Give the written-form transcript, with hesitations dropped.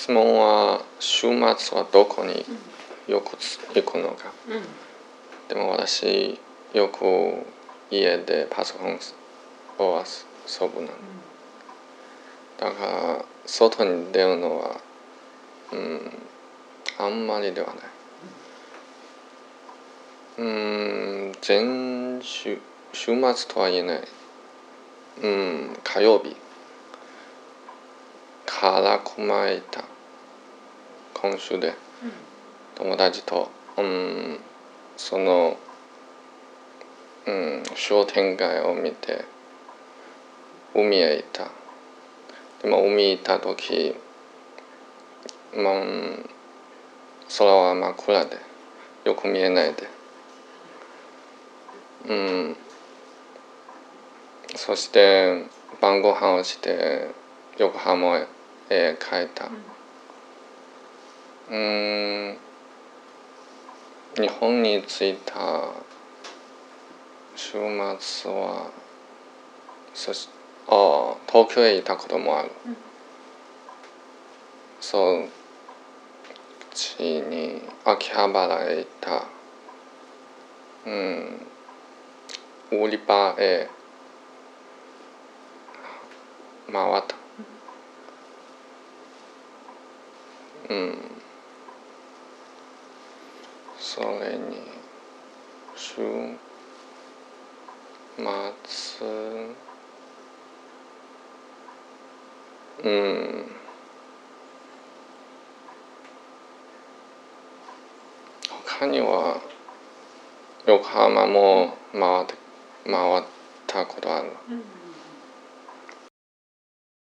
質問は週末はどこによく行くのか、でも私よく家でパソコンを遊ぶの、だから外に出るのは、あんまりではない。週末とは言えない。火曜日から熊井田今週で友達と、その、商店街を見て海へ行った。でも海行った時、空は真っ暗でよく見えないで、そして晩ご飯をして横浜へ帰った。日本に着いた週末は東京へ行ったこともある。そっちに秋葉原へ行った。売り場へ回った。それに週末、他には横浜も回ったことある。